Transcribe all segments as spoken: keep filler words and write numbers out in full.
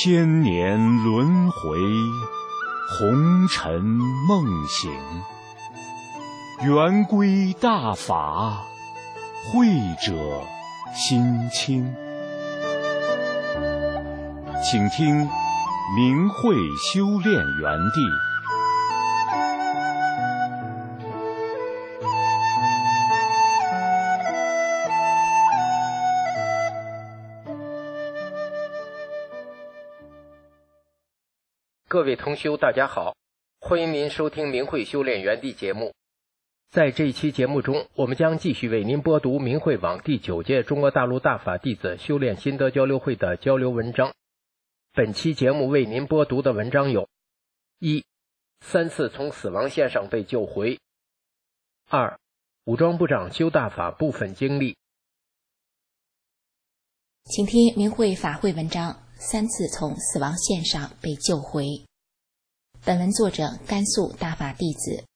千年轮回，红尘梦醒。圆规大法，慧者心清。请听明慧修炼园地。 各位同修大家好，欢迎您收听明慧修炼园地节目。在这一期节目中，我们将继续为您播读明慧网第九届中国大陆大法弟子修炼心得交流会的交流文章。本期节目为您播读的文章有：一、三次从死亡线上被救回；二、武装部长修大法部分经历。 请听明慧法会文章：三次从死亡线上被救回。本文作者甘肃大法弟子。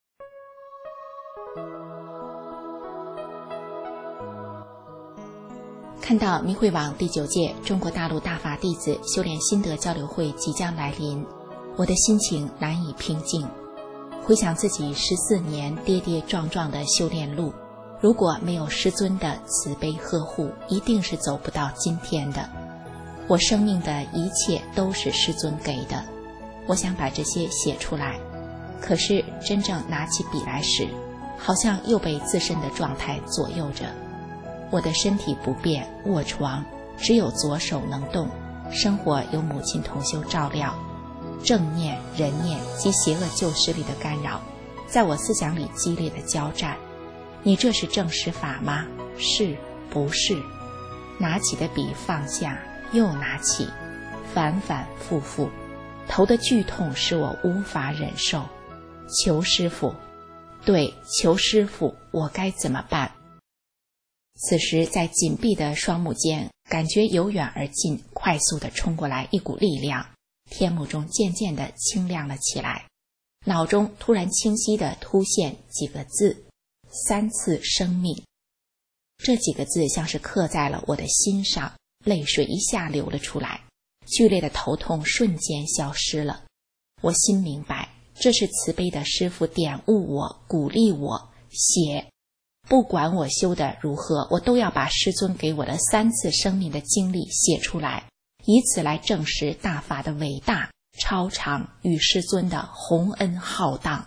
看到明慧网第九届中国大陆大法弟子修炼心得交流会即将来临，我的心情难以平静。回想自己十四年跌跌撞撞的修炼路，如果没有师尊的慈悲呵护，一定是走不到今天的。我生命的一切都是师尊给的，我想把这些写出来，可是真正拿起笔来时，好像又被自身的状态左右着。我的身体不便，卧床，只有左手能动，生活有母亲同修照料，正念、人念及邪恶旧势力的干扰，在我思想里激烈的交战。你这是正实法吗？是不是？拿起的笔放下，又拿起，反反复复，头的剧痛使我无法忍受。求师父，对，求师父，我该怎么办？此时在紧闭的双目间，感觉由远而近，快速地冲过来一股力量，天幕中渐渐地清亮了起来，脑中突然清晰地突现几个字：三次生命。这几个字像是刻在了我的心上，泪水一下流了出来，剧烈的头痛瞬间消失了。我心明白，这是慈悲的师父点悟我，鼓励我写。不管我修的如何，我都要把师尊给我的三次生命的经历写出来，以此来证实大法的伟大、超常与师尊的宏恩浩荡。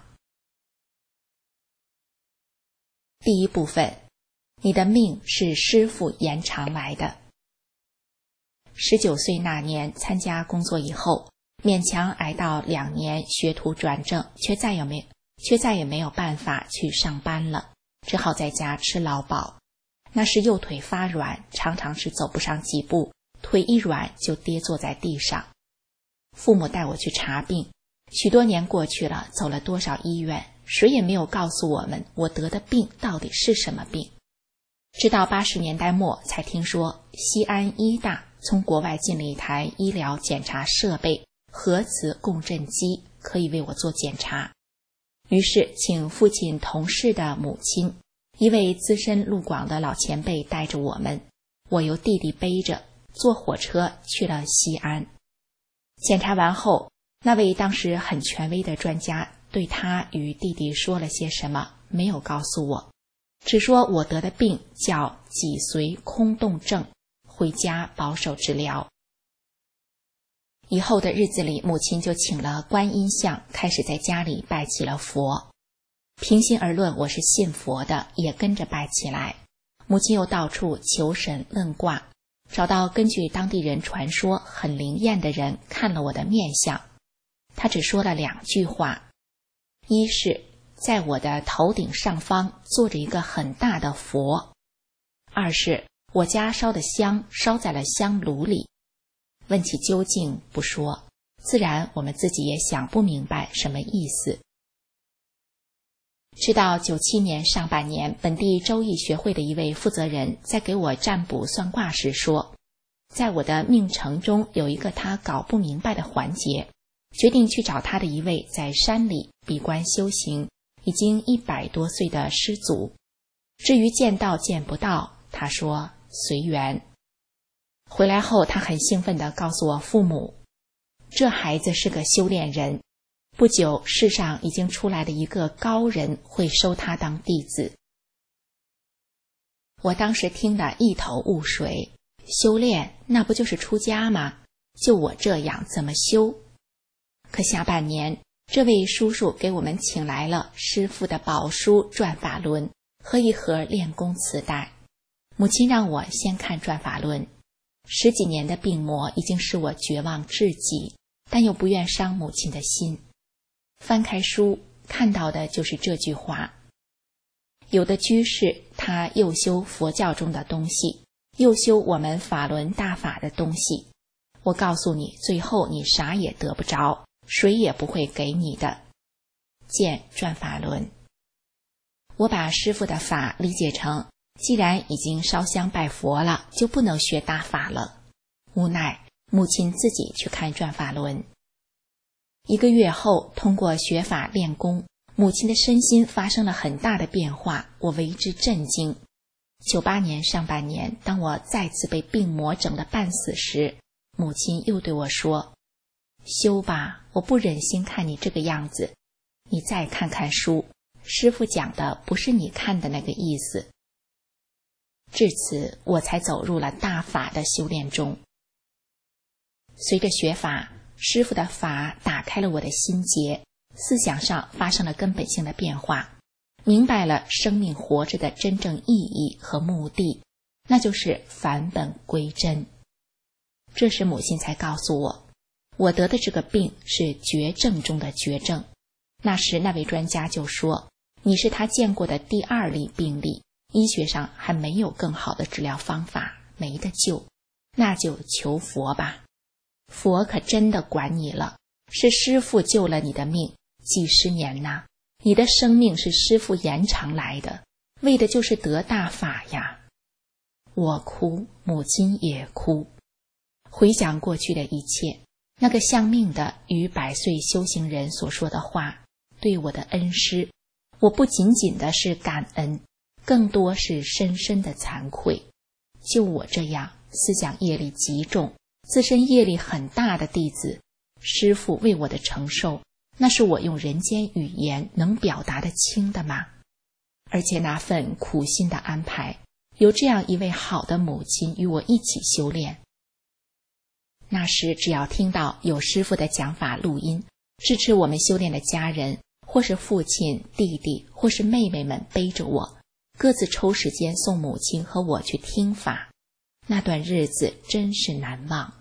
第一部分，你的命是师父延长来的。十九岁那年参加工作以后，勉强挨到两年学徒转正，却再也没却再也没有办法去上班了，只好在家吃劳保。那时右腿发软，常常是走不上几步，腿一软就跌坐在地上。父母带我去查病，许多年过去了，走了多少医院，谁也没有告诉我们我得的病到底是什么病。直到八十年代末才听说西安医大从国外进了一台医疗检查设备核磁共振机，可以为我做检查。于是请父亲同事的母亲，一位资深路广的老前辈带着我们，我由弟弟背着坐火车去了西安。检查完后，那位当时很权威的专家对他与弟弟说了些什么，没有告诉我，只说我得的病叫脊髓空洞症，回家保守治疗。以后的日子里，母亲就请了观音像，开始在家里拜起了佛。平心而论，我是信佛的，也跟着拜起来。母亲又到处求神问卦，找到根据当地人传说很灵验的人看了我的面相。他只说了两句话：一是在我的头顶上方坐着一个很大的佛；二是我家烧的香烧在了香炉里。问其究竟不说，自然我们自己也想不明白什么意思。直到九七年上半年，本地周易学会的一位负责人在给我占卜算卦时说，在我的命程中有一个他搞不明白的环节，决定去找他的一位在山里闭关修行已经一百多岁的师祖。至于见到见不到，他说随缘。 回来后，他很兴奋地告诉我父母，这孩子是个修炼人，不久世上已经出来了一个高人会收他当弟子。我当时听得一头雾水，修炼那不就是出家吗？就我这样怎么修？可下半年，这位叔叔给我们请来了师父的宝书《转法轮》和一盒练功磁带。母亲让我先看《转法轮》，十几年的病魔已经使我绝望至极，但又不愿伤母亲的心。翻开书，看到的就是这句话：有的居士，他又修佛教中的东西，又修我们法轮大法的东西。我告诉你，最后你啥也得不着，谁也不会给你的。见转法轮。我把师父的法理解成，既然已经烧香拜佛了，就不能学大法了。无奈母亲自己去看转法轮。一个月后，通过学法练功，母亲的身心发生了很大的变化，我为之震惊。九八年上半年，当我再次被病魔整得半死时，母亲又对我说：修吧，我不忍心看你这个样子，你再看看书，师父讲的不是你看的那个意思。至此，我才走入了大法的修炼中。随着学法，师父的法打开了我的心结，思想上发生了根本性的变化，明白了生命活着的真正意义和目的，那就是返本归真。这时母亲才告诉我，我得的这个病是绝症中的绝症。那时那位专家就说，你是他见过的第二例病例，医学上还没有更好的治疗方法，没得救，那就求佛吧。佛可真的管你了，是师父救了你的命，几十年呐，你的生命是师父延长来的，为的就是得大法呀。我哭，母亲也哭。回想过去的一切，那个相命的与百岁修行人所说的话，对我的恩师，我不仅仅的是感恩，更多是深深的惭愧。就我这样思想业力极重，自身业力很大的弟子，师父为我的承受，那是我用人间语言能表达得清的吗？而且那份苦心的安排，有这样一位好的母亲与我一起修炼。那时只要听到有师父的讲法录音，支持我们修炼的家人，或是父亲、弟弟，或是妹妹们背着我，各自抽时间送母亲和我去听法，那段日子真是难忘。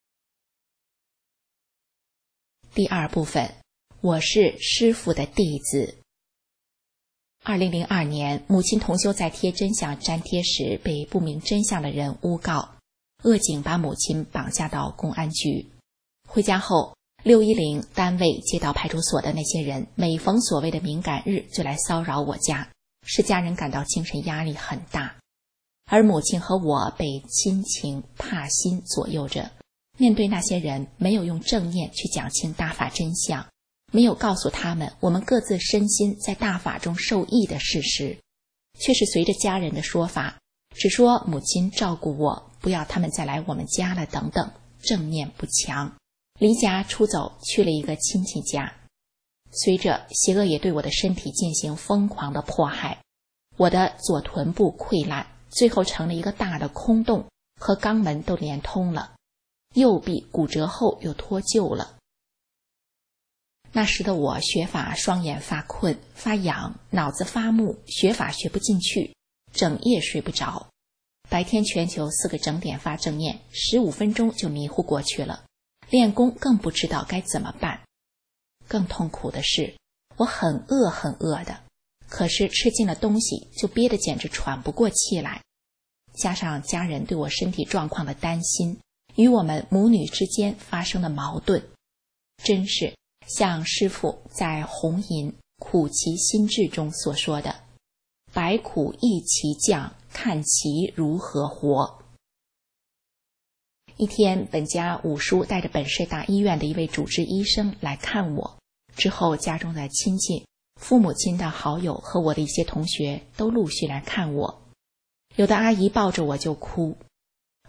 第二部分，我是师父的弟子。二零零二年，母亲同修在贴真相粘贴时被不明真相的人诬告，恶警把母亲绑架到公安局。回家后，六一零单位街道派出所的那些人每逢所谓的敏感日就来骚扰我家，使家人感到精神压力很大。而母亲和我被亲情怕心左右着，面对那些人，没有用正念去讲清大法真相，没有告诉他们我们各自身心在大法中受益的事实，却是随着家人的说法，只说母亲照顾我，不要他们再来我们家了等等，正念不强，离家出走去了一个亲戚家。随着邪恶也对我的身体进行疯狂的迫害，我的左臀部溃烂，最后成了一个大的空洞，和肛门都连通了，右臂骨折后又脱臼了。那时的我学法，双眼发困发痒，脑子发木，学法学不进去，整夜睡不着。白天全球四个整点发正念，十五分钟就迷糊过去了，练功更不知道该怎么办。更痛苦的是，我很饿很饿的，可是吃进了东西就憋得简直喘不过气来。加上家人对我身体状况的担心，与我们母女之间发生的矛盾，真是像师父在《红银苦其心志》中所说的，百苦一齐降，看其如何活。一天，本家五叔带着本市大医院的一位主治医生来看我，之后家中的亲戚、父母亲的好友和我的一些同学都陆续来看我。有的阿姨抱着我就哭，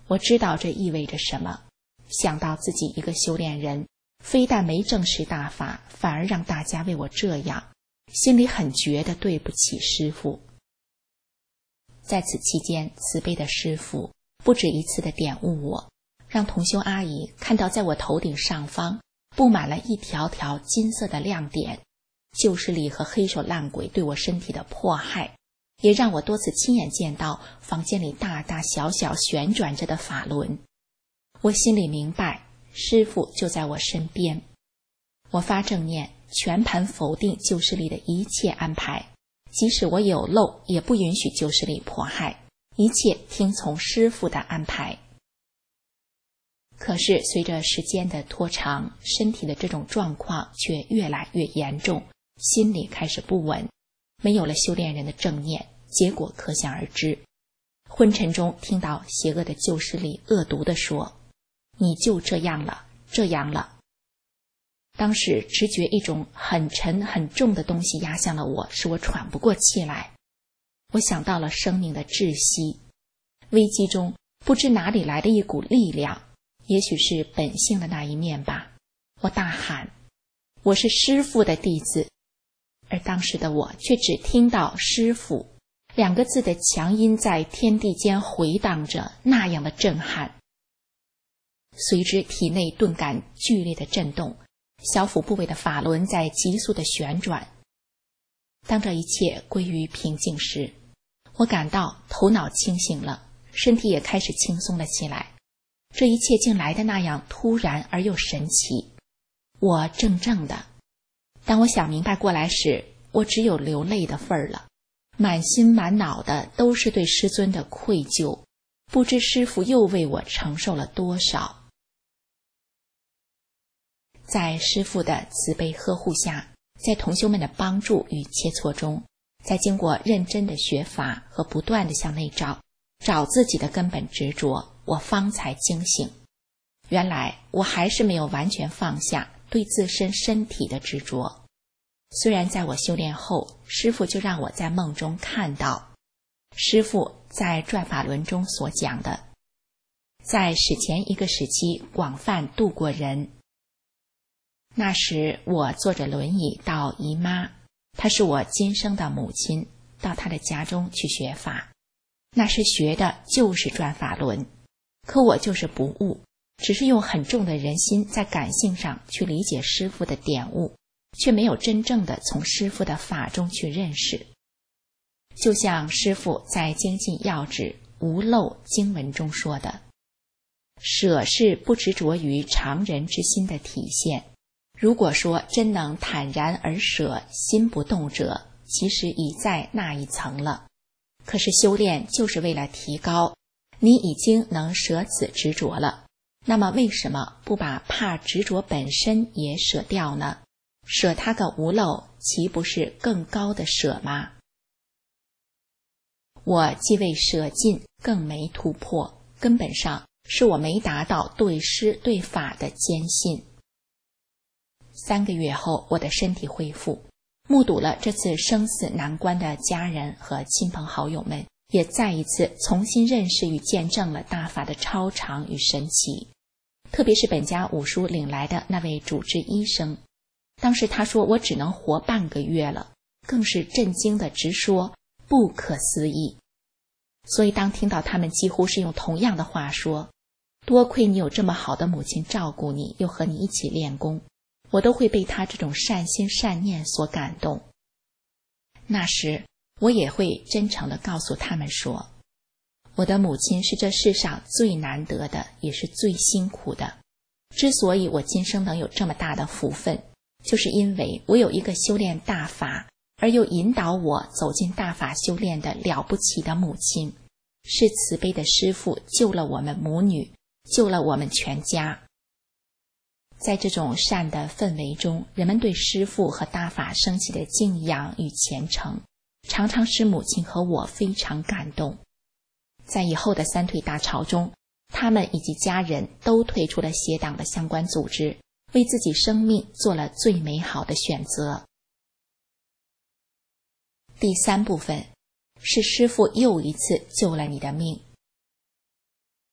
我知道这意味着什么，想到自己一个修炼人，非但没正视大法，反而让大家为我这样，心里很觉得对不起师父。在此期间，慈悲的师父不止一次地点悟我，让同修阿姨看到在我头顶上方布满了一条条金色的亮点，旧势力和黑手烂鬼对我身体的迫害，也让我多次亲眼见到房间里大大小小旋转着的法轮。我心里明白，师父就在我身边。我发正念，全盘否定旧势力的一切安排，即使我有漏，也不允许旧势力迫害，一切听从师父的安排。可是随着时间的拖长，身体的这种状况却越来越严重，心里开始不稳，没有了修炼人的正念，结果可想而知。昏沉中听到邪恶的旧势力恶毒地说：“你就这样了，这样了。”当时直觉一种很沉很重的东西压向了我，使我喘不过气来。我想到了生命的窒息，危机中不知哪里来的一股力量，也许是本性的那一面吧。我大喊：“我是师父的弟子！”而当时的我却只听到师父两个字的强音在天地间回荡着，那样的震撼。随之体内顿感剧烈的震动，小腹部位的法轮在急速的旋转。当这一切归于平静时，我感到头脑清醒了，身体也开始轻松了起来。这一切竟来得那样突然而又神奇。我怔怔的，当我想明白过来时，我只有流泪的份儿了，满心满脑的都是对师尊的愧疚，不知师父又为我承受了多少。在师父的慈悲呵护下，在同修们的帮助与切磋中，在经过认真的学法和不断的向内找，找自己的根本执着，我方才惊醒。原来我还是没有完全放下对自身身体的执着。虽然在我修炼后，师父就让我在梦中看到师父在转法轮中所讲的，在史前一个时期广泛度过人。那时我坐着轮椅到姨妈，她是我今生的母亲，到她的家中去学法。那时学的就是转法轮，可我就是不悟，只是用很重的人心在感性上去理解师父的点悟，却没有真正的从师父的法中去认识。就像师父在精进要旨无漏经文中说的，舍是不执着于常人之心的体现。如果说真能坦然而舍，心不动者，其实已在那一层了。可是修炼就是为了提高，你已经能舍此执着了，那么为什么不把怕执着本身也舍掉呢？舍它个无漏，岂不是更高的舍吗？我既未舍尽，更没突破，根本上是我没达到对师对法的坚信。三个月后，我的身体恢复，目睹了这次生死难关的家人和亲朋好友们，也再一次重新认识与见证了大法的超常与神奇。特别是本家五叔领来的那位主治医生，当时他说我只能活半个月了，更是震惊的直说不可思议。所以当听到他们几乎是用同样的话说，多亏你有这么好的母亲照顾你，又和你一起练功，我都会被他这种善心善念所感动。那时我也会真诚地告诉他们说，我的母亲是这世上最难得的，也是最辛苦的。之所以我今生能有这么大的福分，就是因为我有一个修炼大法而又引导我走进大法修炼的了不起的母亲，是慈悲的师父救了我们母女，救了我们全家。在这种善的氛围中，人们对师父和大法升起的敬仰与虔诚，常常使母亲和我非常感动。在以后的三退大潮中，他们以及家人都退出了邪党的相关组织，为自己生命做了最美好的选择。第三部分是师父又一次救了你的命。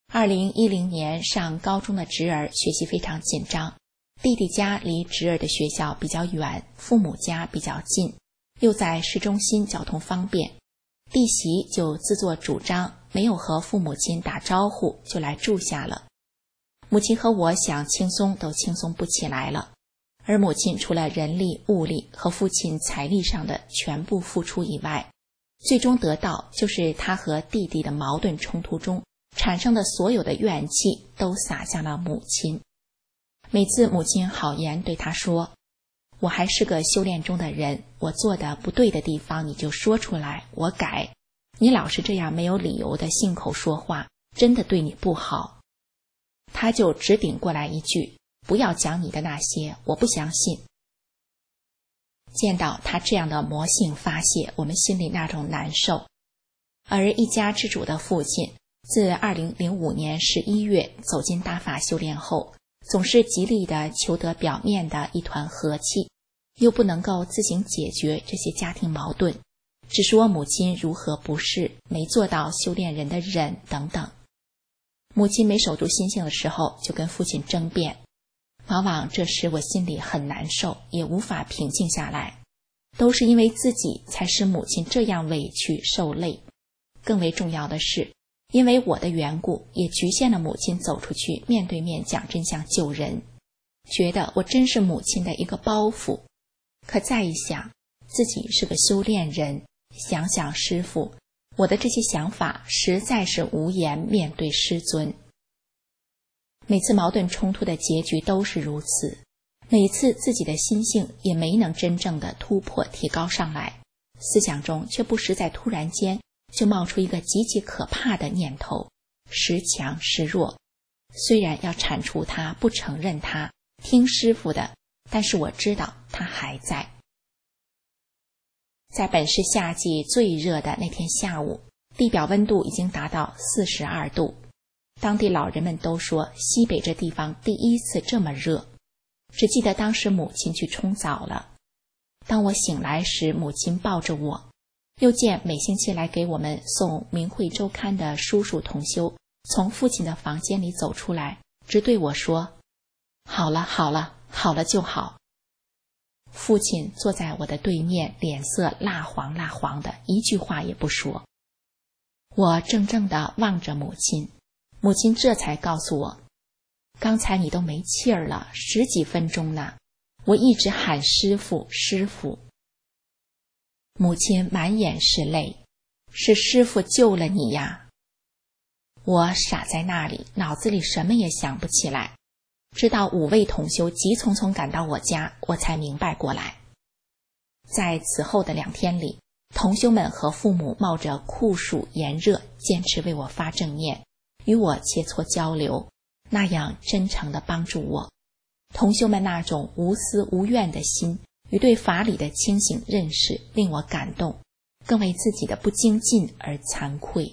二零一零年上高中的侄儿学习非常紧张，弟弟家离侄儿的学校比较远，父母家比较近，又在市中心，交通方便。弟媳就自作主张，没有和父母亲打招呼就来住下了。母亲和我想轻松都轻松不起来了，而母亲除了人力、物力和父亲财力上的全部付出以外，最终得到就是他和弟弟的矛盾冲突中产生的所有的怨气都洒向了母亲。每次母亲好言对他说，我还是个修炼中的人，我做的不对的地方你就说出来，我改。你老是这样没有理由的信口说话，真的对你不好。他就直顶过来一句，不要讲你的那些，我不相信。见到他这样的魔性发泄，我们心里那种难受。而一家之主的父亲自二零零五年十一月走进大法修炼后，总是极力地求得表面的一团和气，又不能够自行解决这些家庭矛盾，只说母亲如何不是，没做到修炼人的忍等等。母亲没守住心性的时候，就跟父亲争辩，往往这时我心里很难受，也无法平静下来，都是因为自己才使母亲这样委屈受累。更为重要的是，因为我的缘故，也局限了母亲走出去面对面讲真相救人，觉得我真是母亲的一个包袱。可再一想，自己是个修炼人，想想师父，我的这些想法实在是无颜面对师尊。每次矛盾冲突的结局都是如此，每次自己的心性也没能真正的突破提高上来，思想中却不时在突然间就冒出一个极其可怕的念头，时强时弱。虽然要铲除它，不承认它，听师父的，但是我知道它还在。在本是夏季最热的那天下午，地表温度已经达到四十二度，当地老人们都说西北这地方第一次这么热。只记得当时母亲去冲澡了，当我醒来时，母亲抱着我，又见每星期来给我们送《明慧周刊》的叔叔同修从父亲的房间里走出来，直对我说，好了好了好了就好。父亲坐在我的对面，脸色蜡黄蜡黄的，一句话也不说。我怔怔地望着母亲，母亲这才告诉我，刚才你都没气儿了，十几分钟呢，我一直喊师父师父。母亲满眼是泪，是师父救了你呀。我傻在那里，脑子里什么也想不起来，直到五位同修急匆匆赶到我家，我才明白过来。在此后的两天里，同修们和父母冒着酷暑炎热，坚持为我发正念，与我切磋交流，那样真诚地帮助我。同修们那种无私无怨的心与对法理的清醒认识令我感动，更为自己的不精进而惭愧。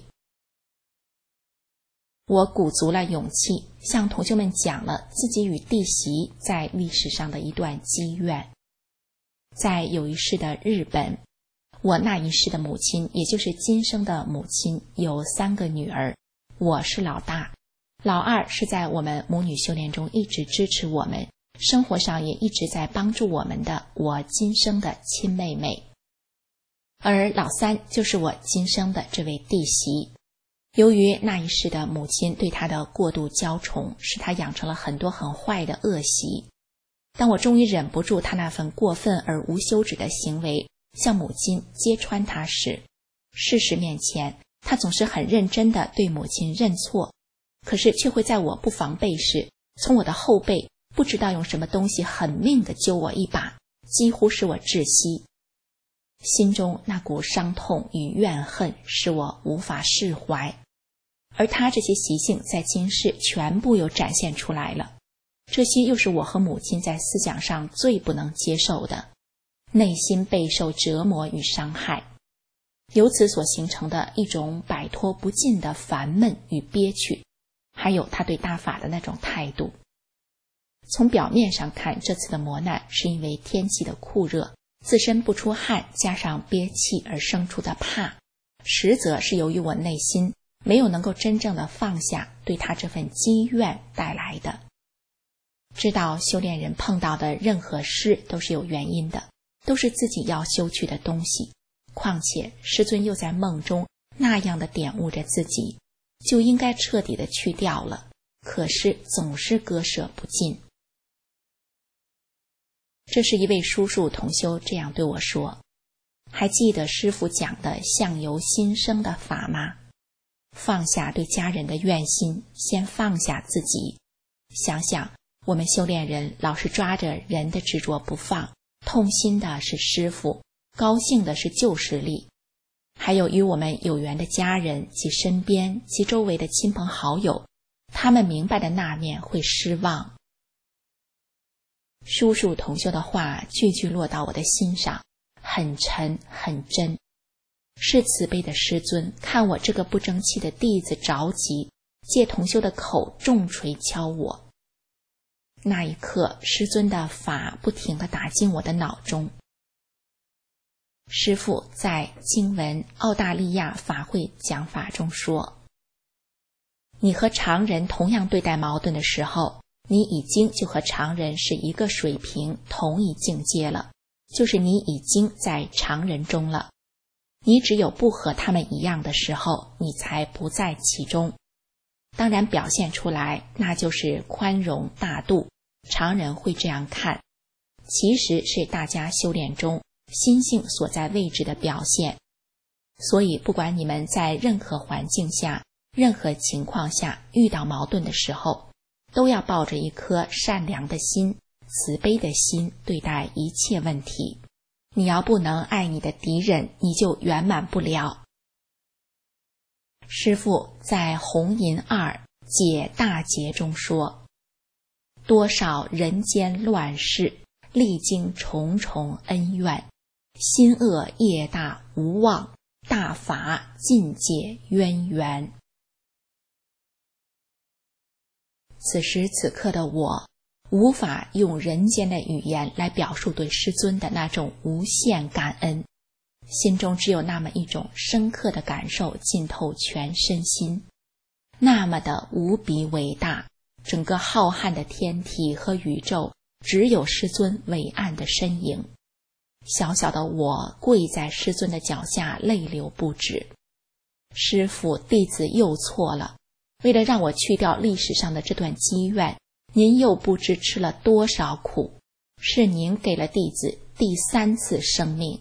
我鼓足了勇气，向同学们讲了自己与弟媳在历史上的一段积怨。在有一世的日本，我那一世的母亲，也就是今生的母亲，有三个女儿，我是老大，老二是在我们母女修炼中一直支持我们，生活上也一直在帮助我们的我今生的亲妹妹，而老三就是我今生的这位弟媳。由于那一世的母亲对她的过度娇宠，使她养成了很多很坏的恶习。当我终于忍不住她那份过分而无休止的行为，向母亲揭穿她时，事实面前，她总是很认真地对母亲认错，可是却会在我不防备时，从我的后背不知道用什么东西狠命地揪我一把，几乎使我窒息。心中那股伤痛与怨恨使我无法释怀，而他这些习性在今世全部又展现出来了，这些又是我和母亲在思想上最不能接受的，内心备受折磨与伤害，由此所形成的一种摆脱不尽的烦闷与憋屈，还有他对大法的那种态度。从表面上看，这次的磨难是因为天气的酷热，自身不出汗，加上憋气而生出的怕，实则是由于我内心没有能够真正的放下对他这份积怨带来的。知道修炼人碰到的任何事都是有原因的，都是自己要修去的东西，况且师尊又在梦中那样的点悟着自己，就应该彻底的去掉了，可是总是割舍不尽。这是一位叔叔同修这样对我说，还记得师父讲的相由心生的法吗？放下对家人的怨心，先放下自己。想想我们修炼人老是抓着人的执着不放，痛心的是师父，高兴的是旧势力，还有与我们有缘的家人及身边及周围的亲朋好友，他们明白的那面会失望。叔叔同修的话句句落到我的心上，很沉很真。是慈悲的师尊看我这个不争气的弟子着急，借同修的口重锤敲我。那一刻，师尊的法不停地打进我的脑中。师父在经文澳大利亚法会讲法中说，你和常人同样对待矛盾的时候，你已经就和常人是一个水平同一境界了，就是你已经在常人中了。你只有不和他们一样的时候，你才不在其中。当然表现出来，那就是宽容大度，常人会这样看，其实是大家修炼中心性所在位置的表现。所以不管你们在任何环境下，任何情况下遇到矛盾的时候，都要抱着一颗善良的心、慈悲的心对待一切问题。你要不能爱你的敌人，你就圆满不了。师父在红银二解大劫中说，多少人间乱世，历经重重恩怨，心恶业大无望，大法尽解渊源。此时此刻的我，无法用人间的语言来表述对师尊的那种无限感恩，心中只有那么一种深刻的感受浸透全身心，那么的无比伟大，整个浩瀚的天体和宇宙只有师尊伟岸的身影。小小的我跪在师尊的脚下，泪流不止。师父，弟子又错了，为了让我去掉历史上的这段积怨，您又不知吃了多少苦，是您给了弟子第三次生命。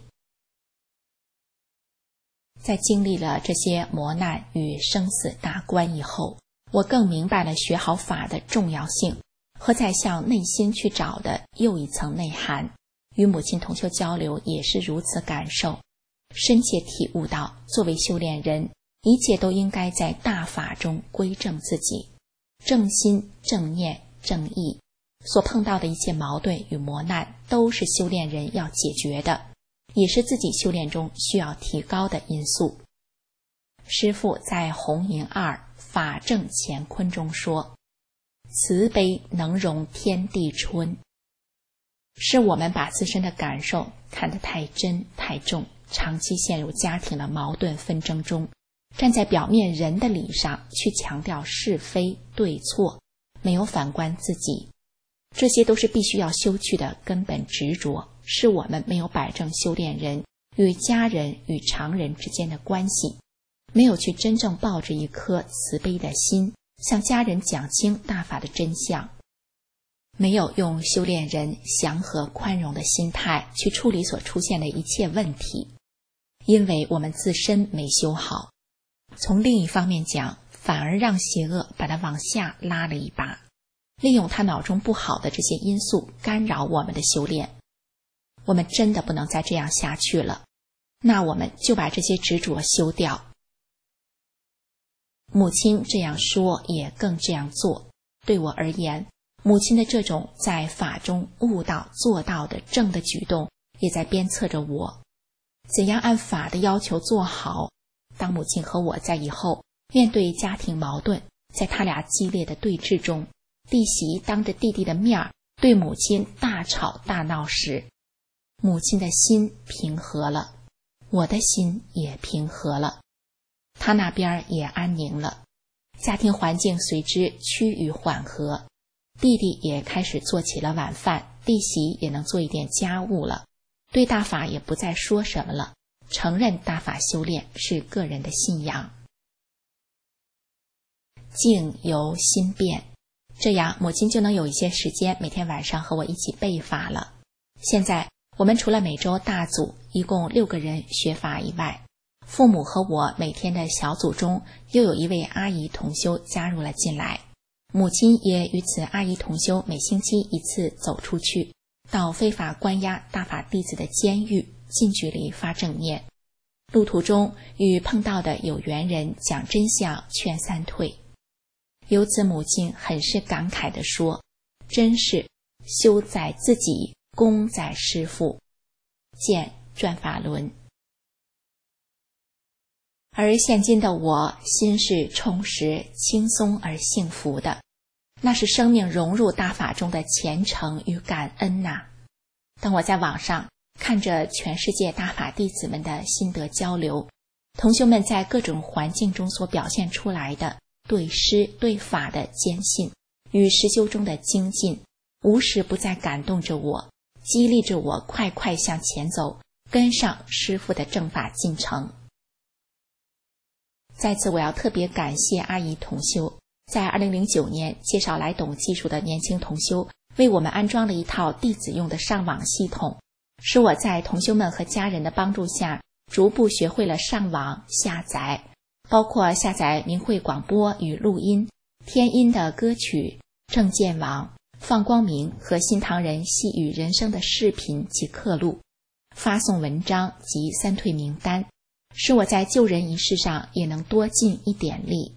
在经历了这些磨难与生死大关以后，我更明白了学好法的重要性和在向内心去找的又一层内涵。与母亲同修交流也是如此感受，深切体悟到作为修炼人，一切都应该在大法中归正自己，正心正念正义，所碰到的一切矛盾与磨难都是修炼人要解决的，也是自己修炼中需要提高的因素。师父在红银二法正乾坤中说，慈悲能容天地春。是我们把自身的感受看得太真太重，长期陷入家庭的矛盾纷争中，站在表面人的理上去强调是非对错，没有反观自己，这些都是必须要修去的根本执着，是我们没有摆正修炼人与家人与常人之间的关系，没有去真正抱着一颗慈悲的心，向家人讲清大法的真相，没有用修炼人祥和宽容的心态去处理所出现的一切问题，因为我们自身没修好。从另一方面讲，反而让邪恶把它往下拉了一把，利用他脑中不好的这些因素干扰我们的修炼。我们真的不能再这样下去了，那我们就把这些执着修掉。母亲这样说，也更这样做。对我而言，母亲的这种在法中悟道做到的正的举动，也在鞭策着我怎样按法的要求做好。当母亲和我在以后面对家庭矛盾，在他俩激烈的对峙中，弟媳当着弟弟的面对母亲大吵大闹时，母亲的心平和了，我的心也平和了。 他那边也安宁了，家庭环境随之趋于缓和。弟弟也开始做起了晚饭，弟媳也能做一点家务了，对大法也不再说什么了，承认大法修炼是个人的信仰。境由心变，这样母亲就能有一些时间每天晚上和我一起背法了。现在我们除了每周大组一共六个人学法以外，父母和我每天的小组中又有一位阿姨同修加入了进来，母亲也与此阿姨同修每星期一次走出去，到非法关押大法弟子的监狱，近距离发正念。路途中与碰到的有缘人讲真相，劝三退。由此母亲很是感慨地说，真是修在自己，功在师父。见转法轮。而现今的我心是充实、轻松而幸福的，那是生命融入大法中的虔诚与感恩呐、啊。当我在网上看着全世界大法弟子们的心得交流，同修们在各种环境中所表现出来的对师对法的坚信与实修中的精进，无时不在感动着我，激励着我快快向前走，跟上师父的正法进程。在此我要特别感谢阿姨同修，在二零零九年介绍来懂技术的年轻同修为我们安装了一套弟子用的上网系统，使我在同修们和家人的帮助下逐步学会了上网下载，包括下载明慧广播与录音、天音的歌曲、正见网、放光明和新唐人细语人生的视频及课录，发送文章及三退名单，使我在救人一事上也能多尽一点力。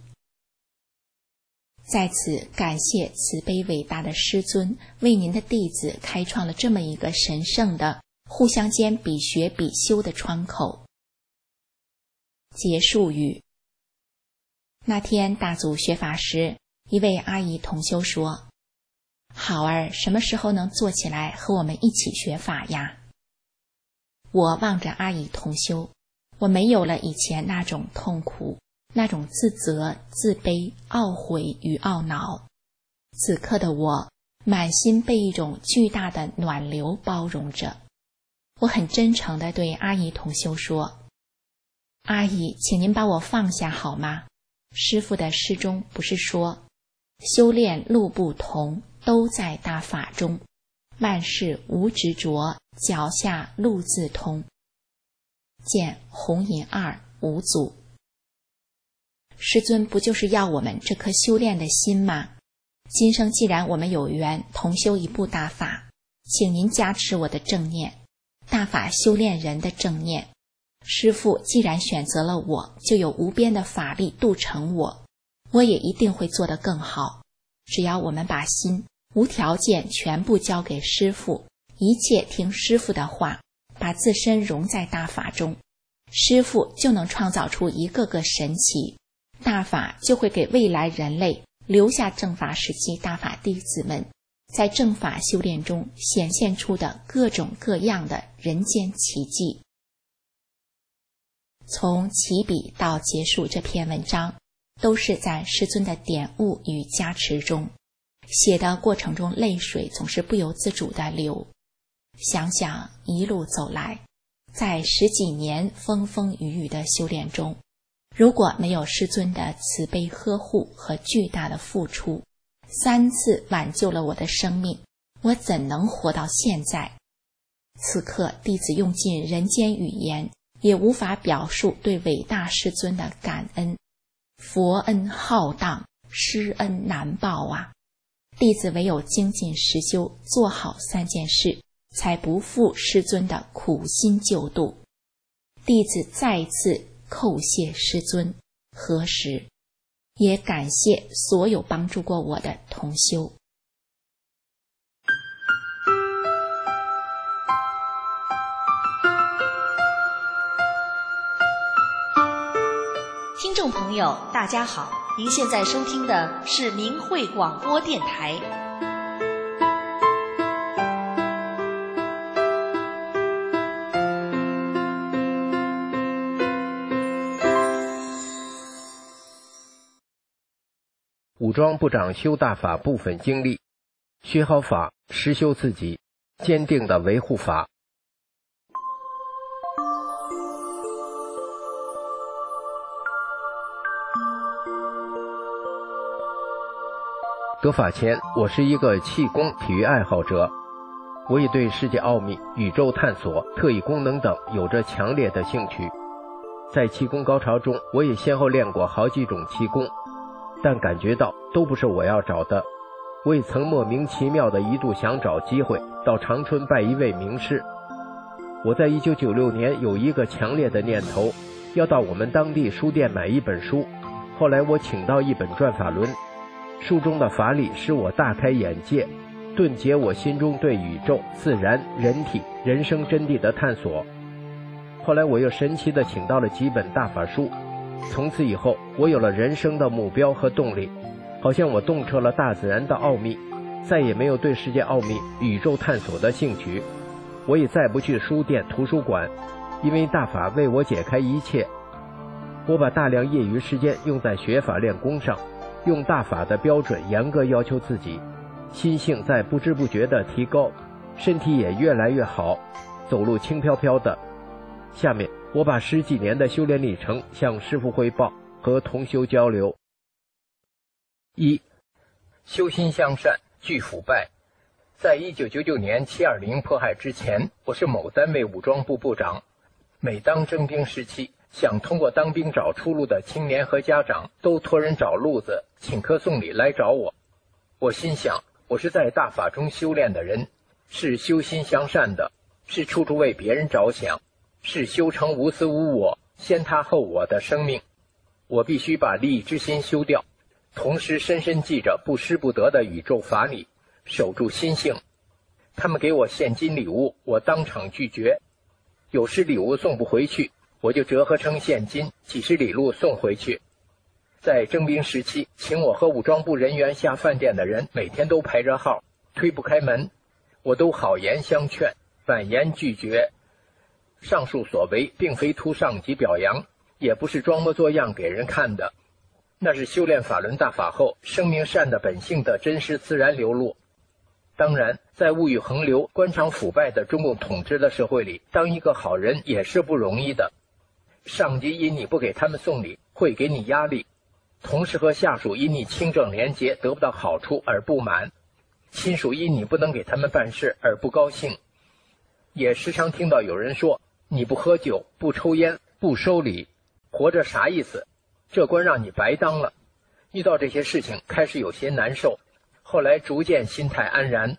在此感谢慈悲伟大的师尊为您的弟子开创了这么一个神圣的互相间比学比修的窗口。结束语。那天大组学法时，一位阿姨同修说，好儿什么时候能坐起来和我们一起学法呀？我望着阿姨同修，我没有了以前那种痛苦，那种自责、自卑、懊悔与懊恼。此刻的我满心被一种巨大的暖流包容着。我很真诚地对阿姨同修说，阿姨，请您把我放下好吗？师父的诗中不是说，修炼路不同，都在大法中，万事无执着，脚下路自通。见红银二五组。师尊不就是要我们这颗修炼的心吗？今生既然我们有缘同修一部大法，请您加持我的正念，大法修炼人的正念。师父既然选择了我，就有无边的法力度成我，我也一定会做得更好。只要我们把心无条件全部交给师父，一切听师父的话，把自身融在大法中，师父就能创造出一个个神奇，大法就会给未来人类留下正法时期大法弟子们在正法修炼中显现出的各种各样的人间奇迹。从起笔到结束这篇文章，都是在师尊的点悟与加持中，写的过程中泪水总是不由自主地流。想想一路走来，在十几年风风雨雨的修炼中，如果没有师尊的慈悲呵护和巨大的付出，三次挽救了我的生命，我怎能活到现在？此刻弟子用尽人间语言，也无法表述对伟大师尊的感恩。佛恩浩荡，师恩难报啊！弟子唯有精进实修，做好三件事，才不负师尊的苦心救度。弟子再次叩谢师尊，何时也感谢所有帮助过我的同修。 听众朋友大家好，您现在收听的是明慧广播电台。 武装部长修大法部分经历，学好法，实修自己，坚定的维护法。得法前，我是一个气功体育爱好者，我也对世界奥秘、宇宙探索、特异功能等有着强烈的兴趣。在气功高潮中，我也先后练过好几种气功，但感觉到都不是我要找的。我也曾莫名其妙的一度想找机会到长春拜一位名师。我在一九九六年有一个强烈的念头，要到我们当地书店买一本书。后来我请到一本转法轮，书中的法理使我大开眼界，顿解我心中对宇宙、自然、人体、人生真谛的探索。后来我又神奇地请到了几本大法书，从此以后我有了人生的目标和动力，好像我洞彻了大自然的奥秘，再也没有对世界奥秘、宇宙探索的兴趣。我也再不去书店、图书馆，因为大法为我解开一切。我把大量业余时间用在学法练功上，用大法的标准严格要求自己，心性在不知不觉地提高，身体也越来越好，走路轻飘飘的。下面我把十几年的修炼历程向师父汇报，和同修交流。一、修心向善，拒腐败。在一九九九年七二零迫害之前，我是某单位武装部部长。每当征兵时期，想通过当兵找出路的青年和家长都托人找路子，请客送礼来找我。我心想，我是在大法中修炼的人，是修心向善的，是处处为别人着想，是修成无私无我、先他后我的生命。我必须把利益之心修掉，同时深深记着不失不得的宇宙法理，守住心性。他们给我现金礼物，我当场拒绝。有时礼物送不回去，我就折合成现金，几十里路送回去。在征兵时期，请我和武装部人员下饭店的人每天都排着号，推不开门，我都好言相劝，婉言拒绝。上述所为并非图上级表扬，也不是装模作样给人看的，那是修炼法轮大法后生命善的本性的真实自然流露。当然，在物欲横流、官场腐败的中共统治的社会里，当一个好人也是不容易的。上级因你不给他们送礼，会给你压力；同事和下属因你清正廉洁得不到好处而不满；亲属因你不能给他们办事而不高兴。也时常听到有人说，你不喝酒、不抽烟、不收礼，活着啥意思？这官让你白当了。遇到这些事情，开始有些难受，后来逐渐心态安然。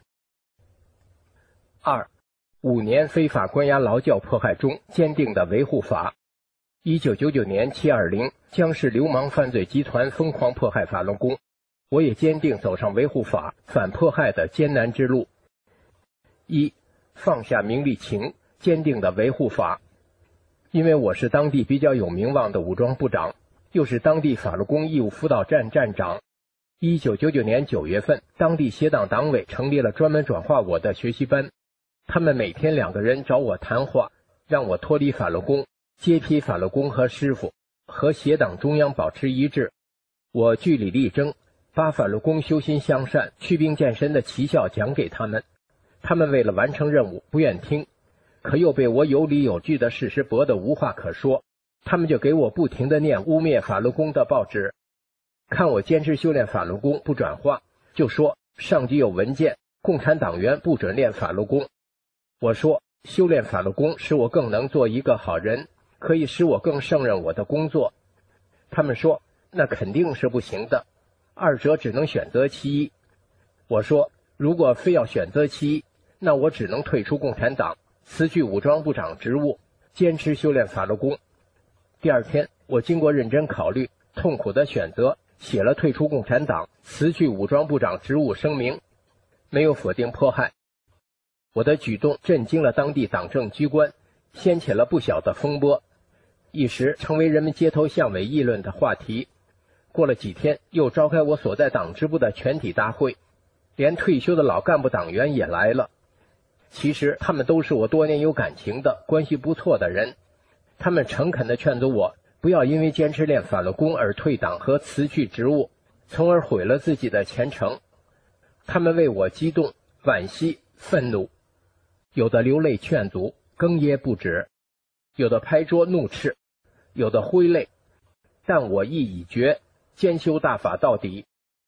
二、五年非法关押劳教迫害中坚定的维护法。一九九九年七二零，江氏流氓犯罪集团疯狂迫害法轮功，我也坚定走上维护法、反迫害的艰难之路。一、放下名利情，坚定的维护法。因为我是当地比较有名望的武装部长，又是当地法轮功义务辅导站站长。一九九九年九月份，当地协党党委成立了专门转化我的学习班，他们每天两个人找我谈话，让我脱离法轮功，接替法轮功和师傅，和协党中央保持一致。我据理力争，把法轮功修心向善、祛病健身的奇效讲给他们。他们为了完成任务不愿听，可又被我有理有据的事实驳得无话可说，他们就给我不停地念污蔑法轮功的报纸。看我坚持修炼法轮功不转化，就说上级有文件，共产党员不准练法轮功。我说修炼法轮功使我更能做一个好人，可以使我更胜任我的工作。他们说那肯定是不行的，二者只能选择其一。我说如果非要选择其一，那我只能退出共产党，辞去武装部长职务，坚持修炼法轮功。第二天，我经过认真考虑，痛苦的选择，写了退出共产党、辞去武装部长职务声明，没有否定迫害。我的举动震惊了当地党政机关，掀起了不小的风波，一时成为人们街头巷尾议论的话题。过了几天，又召开我所在党支部的全体大会，连退休的老干部党员也来了。其实他们都是我多年有感情的、关系不错的人，他们诚恳地劝阻我不要因为坚持练法轮功而退党和辞去职务， 从而毁了自己的前程。他们为我激动、惋惜、愤怒，有的流泪劝阻，哽咽不止，有的拍桌怒斥，有的挥泪，但我意已决，兼修大法到底。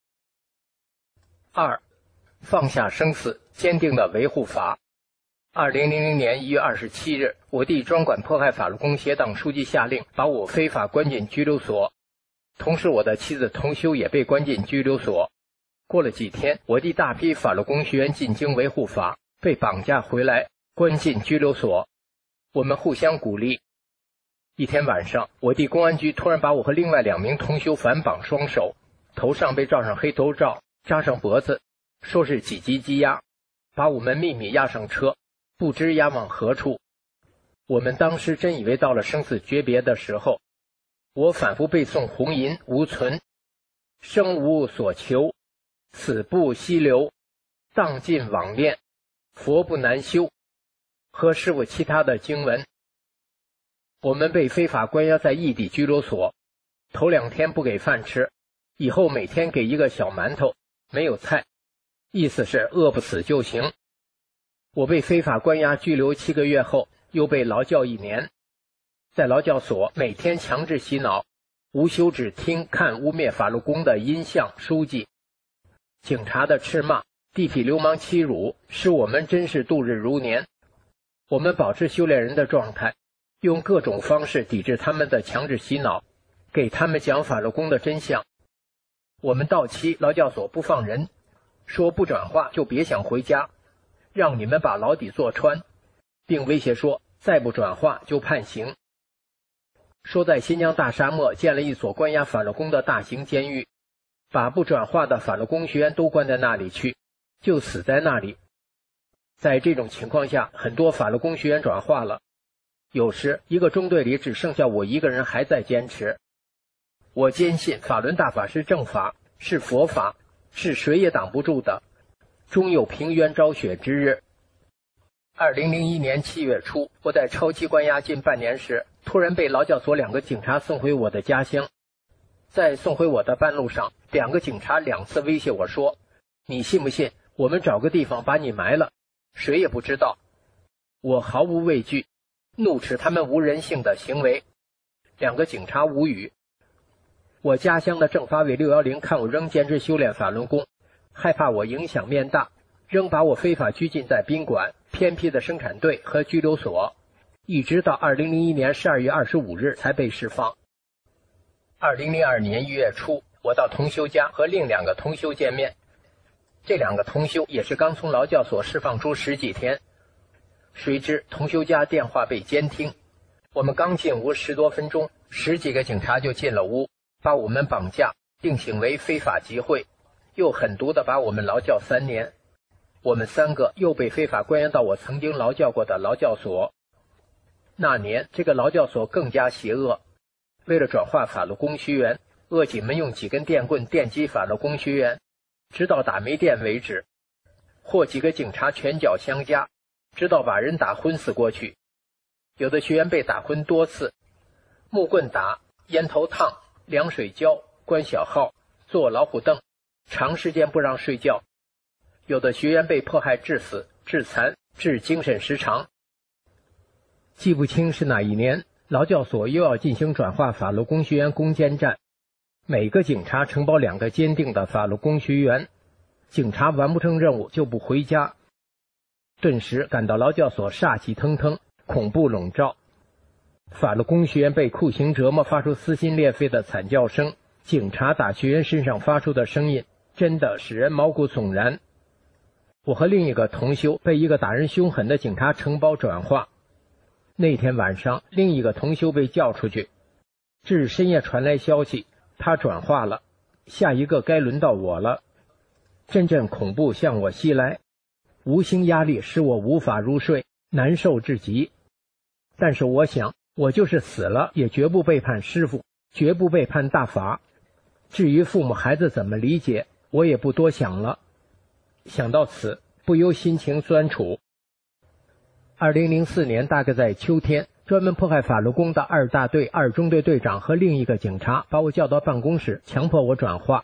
二，放下生死，坚定的维护法。二零零零年一月二十七日，我弟专管迫害法轮功协党书记下令把我非法关进拘留所，同时我的妻子同修也被关进拘留所。过了几天，我弟大批法轮功学员进京维护法，被绑架回来，关进拘留所。我们互相鼓励。一天晚上，我弟公安局突然把我和另外两名同修反绑双手，头上被罩上黑头罩，扎上脖子，说是几级羁押，把我们秘密押上车，不知押往何处。我们当时真以为到了生死诀别的时候。我反复背诵红吟无存，生无所求，死不息留，荡尽网恋，佛不难修和师父其他的经文。我们被非法关押在异地拘留所，头两天不给饭吃，以后每天给一个小馒头，没有菜，意思是饿不死就行。我被非法关押拘留七个月后，又被劳教一年。在劳教所每天强制洗脑，无休止听看污蔑法轮功的音像书籍，警察的斥骂，地痞流氓欺辱，使我们真是度日如年。我们保持修炼人的状态，用各种方式抵制他们的强制洗脑，给他们讲法轮功的真相。我们到期劳教所不放人，说不转化就别想回家，让你们把牢底坐穿，并威胁说再不转化就判刑。说在新疆大沙漠建了一所关押法轮功的大型监狱，把不转化的法轮功学员都关在那里去，就死在那里。在这种情况下，很多法轮功学员转化了，有时一个中队里只剩下我一个人还在坚持。我坚信法轮大法是正法，是佛法，是谁也挡不住的，终有平冤昭雪之日。二零零一年七月初，我在超期关押近半年时，突然被劳教所两个警察送回我的家乡。在送回我的半路上，两个警察两次威胁我说，你信不信我们找个地方把你埋了，谁也不知道。我毫无畏惧，怒斥他们无人性的行为。两个警察无语。我家乡的政法委六一零看我仍坚持修炼法轮功，害怕我影响面大，仍把我非法拘禁在宾馆、偏僻的生产队和拘留所，一直到二零零一年十二月二十五日才被释放。二零零二年一月初，我到同修家和另两个同修见面。这两个同修也是刚从劳教所释放出十几天，谁知同修家电话被监听。我们刚进屋十多分钟，十几个警察就进了屋，把我们绑架，定性为非法集会，又狠毒地把我们劳教三年。我们三个又被非法关押到我曾经劳教过的劳教所。那年这个劳教所更加邪恶，为了转化法轮功学员，恶警们用几根电棍电击法轮功学员，直到打没电为止，或几个警察拳脚相加，直到把人打昏死过去。有的学员被打昏多次，木棍打、烟头烫、凉水浇、关小号、坐老虎凳，长时间不让睡觉。有的学员被迫害致死、致残、致精神失常。记不清是哪一年，劳教所又要进行转化法轮功学员攻坚战，每个警察承包两个坚定的法轮功学员，警察完不成任务就不回家。顿时感到劳教所煞气腾腾，恐怖笼罩。法轮功学员被酷刑折磨，发出撕心裂肺的惨叫声，警察打学员身上发出的声音真的使人毛骨悚然。我和另一个同修被一个打人凶狠的警察承包转化。那天晚上，另一个同修被叫出去，至深夜传来消息，他转化了，下一个该轮到我了。阵阵恐怖向我袭来，无形压力使我无法入睡，难受至极。但是我想，我就是死了也绝不背叛师父，绝不背叛大法。至于父母孩子怎么理解，我也不多想了。想到此，不由心情酸楚。二零零四年大概在秋天，专门迫害法轮功的二大队二中队队长和另一个警察把我叫到办公室，强迫我转化。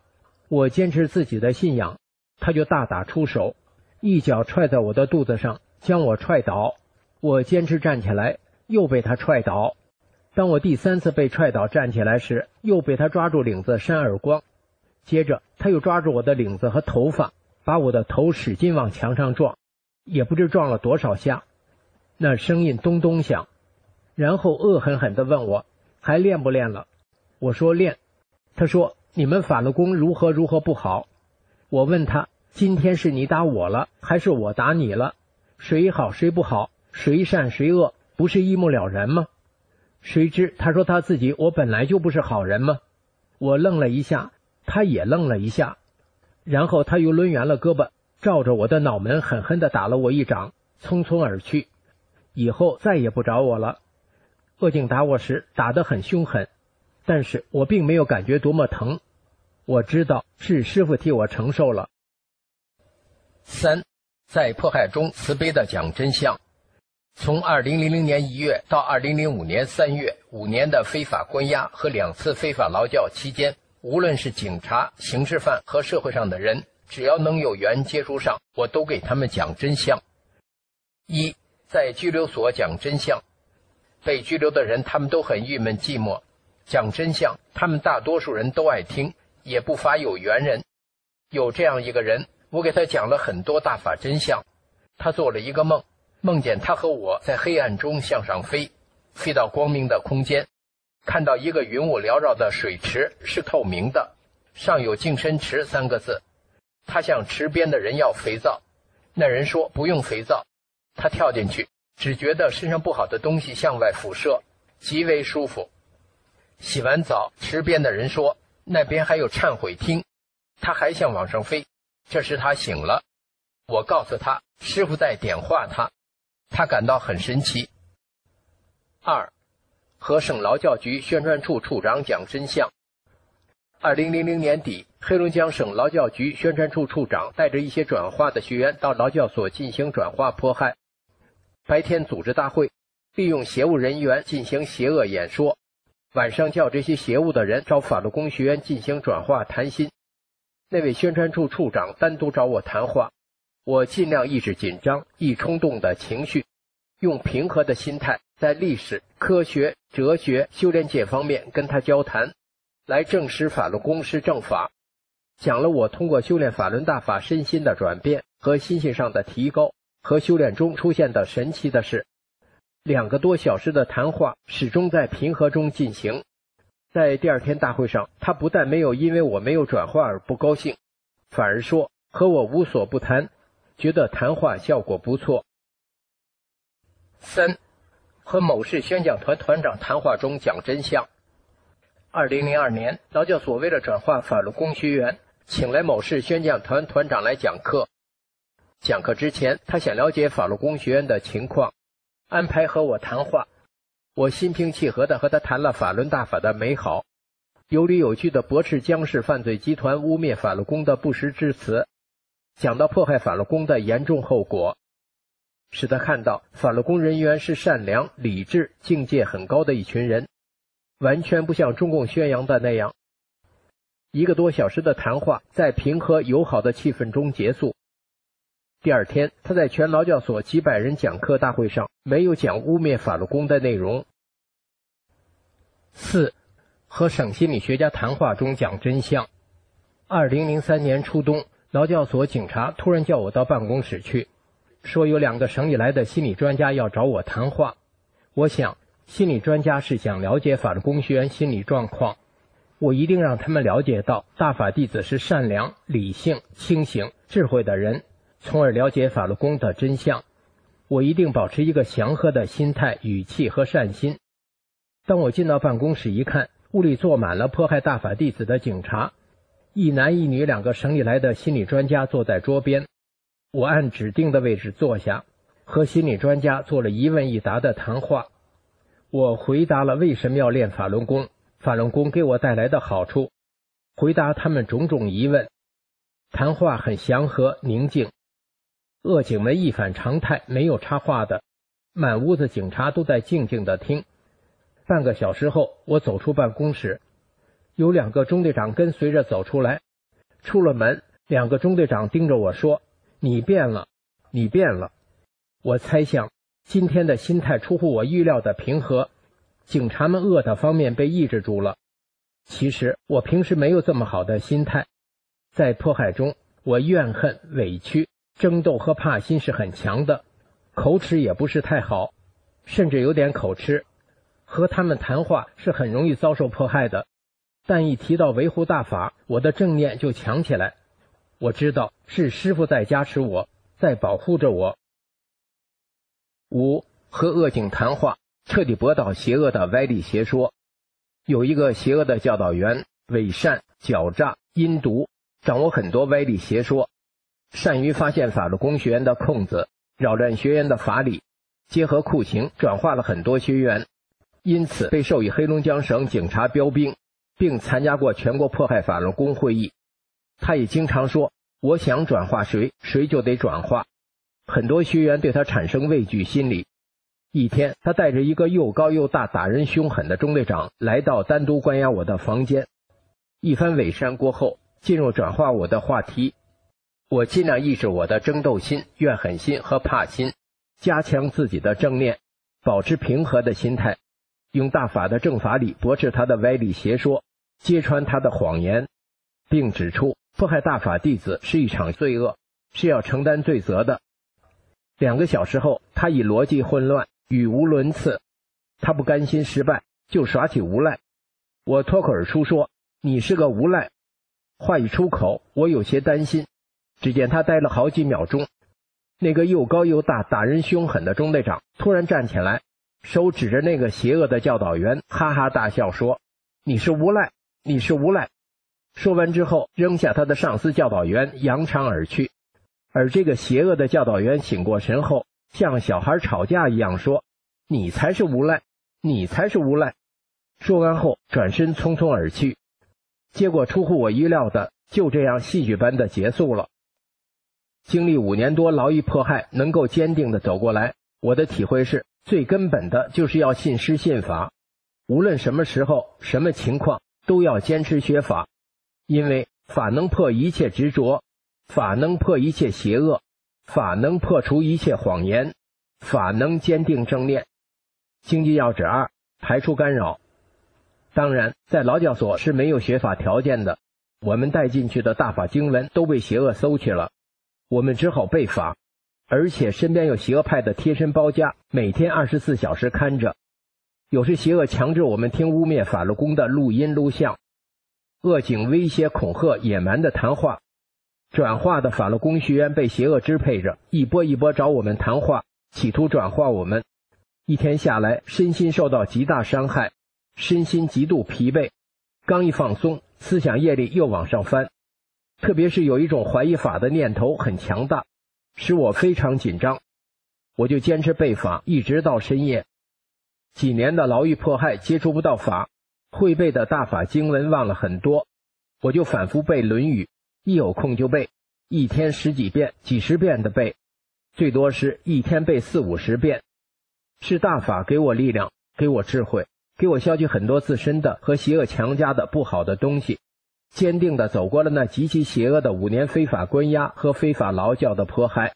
我坚持自己的信仰，他就大打出手，一脚踹在我的肚子上，将我踹倒。我坚持站起来，又被他踹倒。当我第三次被踹倒站起来时，又被他抓住领子扇耳光。接着他又抓住我的领子和头发，把我的头使劲往墙上撞，也不知撞了多少下，那声音咚咚响。然后恶狠狠地问我还练不练了。我说练。他说你们法轮功如何如何不好。我问他今天是你打我了还是我打你了？谁好谁不好，谁善谁恶，不是一目了然吗？谁知他说他自己我本来就不是好人吗？我愣了一下，他也愣了一下，然后他又抡圆了胳膊，照着我的脑门狠狠地打了我一掌，匆匆而去。以后再也不找我了。恶警打我时打得很凶狠，但是我并没有感觉多么疼，我知道是师父替我承受了。三，在迫害中慈悲地讲真相。从二零零零年一月到二零零五年三月，五年的非法关押和两次非法劳教期间，无论是警察、刑事犯和社会上的人，只要能有缘接触上，我都给他们讲真相。一，在拘留所讲真相。被拘留的人他们都很郁闷寂寞，讲真相他们大多数人都爱听，也不乏有缘人。有这样一个人，我给他讲了很多大法真相。他做了一个梦，梦见他和我在黑暗中向上飞，飞到光明的空间，看到一个云雾缭绕的水池是透明的，上有净身池三个字。他向池边的人要肥皂，那人说不用肥皂。他跳进去，只觉得身上不好的东西向外辐射，极为舒服。洗完澡，池边的人说那边还有忏悔厅。他还想往上飞，这时他醒了。我告诉他师父在点化他，他感到很神奇。二，和省劳教局宣传处处长讲真相。二零零零年底，黑龙江省劳教局宣传处处长带着一些转化的学员到劳教所进行转化迫害。白天组织大会，利用邪物人员进行邪恶演说，晚上叫这些邪物的人找法轮功学员进行转化谈心。那位宣传处处长单独找我谈话，我尽量抑制紧张易冲动的情绪，用平和的心态在历史、科学、哲学、修炼界方面跟他交谈，来证实法轮功是正法。讲了我通过修炼法轮大法身心的转变和心性上的提高，和修炼中出现的神奇的事。两个多小时的谈话始终在平和中进行。在第二天大会上，他不但没有因为我没有转化而不高兴，反而说和我无所不谈，觉得谈话效果不错。三，和某市宣讲团团长谈话中讲真相。二零零二年，劳教所为了转化法轮功学员，请来某市宣讲团团长来讲课。讲课之前，他想了解法轮功学员的情况，安排和我谈话。我心平气和地和他谈了法轮大法的美好，有理有据地驳斥江氏犯罪集团污蔑法轮功的不实之词，讲到迫害法轮功的严重后果，使他看到法轮功人员是善良、理智、境界很高的一群人，完全不像中共宣扬的那样。一个多小时的谈话在平和友好的气氛中结束。第二天，他在全劳教所几百人讲课大会上没有讲污蔑法轮功的内容。四，和省心理学家谈话中讲真相。二零零三年初冬，劳教所警察突然叫我到办公室去，说有两个省里来的心理专家要找我谈话。我想心理专家是想了解法轮功学员心理状况，我一定让他们了解到大法弟子是善良、理性、清醒、智慧的人，从而了解法轮功的真相。我一定保持一个祥和的心态、语气和善心。当我进到办公室一看，屋里坐满了迫害大法弟子的警察，一男一女两个省里来的心理专家坐在桌边。我按指定的位置坐下，和心理专家做了一问一答的谈话。我回答了为什么要练法轮功，法轮功给我带来的好处，回答他们种种疑问。谈话很祥和宁静，恶警们一反常态，没有插话的，满屋子警察都在静静地听。半个小时后，我走出办公室，有两个中队长跟随着走出来， 出了门，两个中队长盯着我说：“你变了，你变了。”我猜想今天的心态出乎我预料的平和，警察们恶的方面被抑制住了。其实我平时没有这么好的心态，在迫害中，我怨恨、委屈、争斗和怕心是很强的，口齿也不是太好，甚至有点口吃。和他们谈话是很容易遭受迫害的，但一提到维护大法，我的正念就强起来。我知道是师父在加持我，在保护着我。五、和恶警谈话，彻底驳倒邪恶的歪理邪说。有一个邪恶的教导员，伪善、狡诈、阴毒，掌握很多歪理邪说，善于发现法轮功学员的空子，扰乱学员的法理，结合酷刑转化了很多学员，因此被授予黑龙江省警察标兵，并参加过全国迫害法轮功会议。他也经常说，我想转化谁，谁就得转化。很多学员对他产生畏惧心理。一天，他带着一个又高又大、打人凶狠的中队长来到单独关押我的房间。一番伪善过后，进入转化我的话题。我尽量抑制我的争斗心、怨恨心和怕心，加强自己的正念，保持平和的心态，用大法的正法理驳斥他的歪理邪说，揭穿他的谎言，并指出迫害大法弟子是一场罪恶，是要承担罪责的。两个小时后，他已逻辑混乱，语无伦次。他不甘心失败，就耍起无赖。我脱口而出说：“你是个无赖。”话一出口，我有些担心。只见他呆了好几秒钟，那个又高又大、打人凶狠的中队长突然站起来，手指着那个邪恶的教导员，哈哈大笑说：“你是无赖，你是无赖。”说完之后，扔下他的上司教导员，扬长而去。而这个邪恶的教导员醒过神后，像小孩吵架一样说：“你才是无赖，你才是无赖。”说完后，转身匆匆而去。结果出乎我意料的，就这样戏剧般的结束了。经历五年多劳役迫害，能够坚定的走过来，我的体会是，最根本的就是要信师信法，无论什么时候、什么情况，都要坚持学法，因为法能破一切执着，法能破一切邪恶，法能破除一切谎言，法能坚定正念。经济要旨二，排除干扰。当然，在劳教所是没有学法条件的，我们带进去的大法经文都被邪恶搜去了，我们只好背法，而且身边有邪恶派的贴身包家，每天二十四小时看着。有时邪恶强制我们听污蔑法轮功的录音录像，恶警威胁恐吓野蛮的谈话，转化的法轮功学员被邪恶支配着，一波一波找我们谈话，企图转化我们。一天下来，身心受到极大伤害，身心极度疲惫，刚一放松，思想业力又往上翻，特别是有一种怀疑法的念头很强大，使我非常紧张。我就坚持背法，一直到深夜。几年的牢狱迫害，接触不到法，会背的大法经文忘了很多，我就反复背《论语》，一有空就背，一天十几遍、几十遍的背，最多是一天背四五十遍。是大法给我力量，给我智慧，给我消去很多自身的和邪恶强加的不好的东西，坚定地走过了那极其邪恶的五年非法关押和非法劳教的迫害。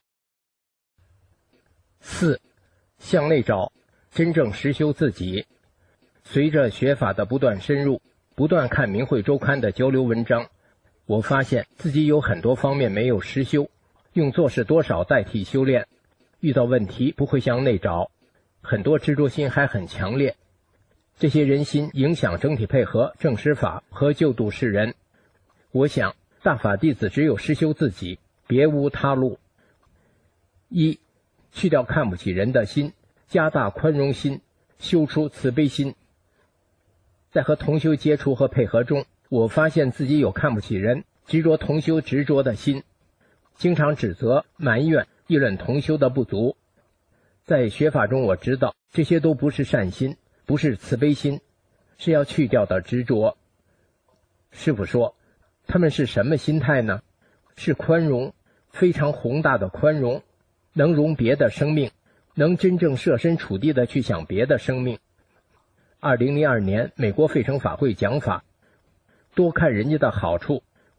四、向内找，真正实修自己。随着学法的不断深入，不断看明慧周刊的交流文章，我发现自己有很多方面没有实修，用做事多少代替修炼，遇到问题不会向内找，很多执着心还很强烈，这些人心影响整体配合正实法和救度世人。我想大法弟子只有实修自己，别无他路。一、去掉看不起人的心，加大宽容心，修出慈悲心。在和同修接触和配合中，我发现自己有看不起人、执着同修执着的心，经常指责、埋怨、议论同修的不足。在学法中，我知道这些都不是善心，不是慈悲心，是要去掉的执着。师父说，他们是什么心态呢？是宽容，非常宏大的宽容，能容别的生命，能真正设身处地的去想别的生命。二零零二年美国费城法会讲法，多看人家的好处，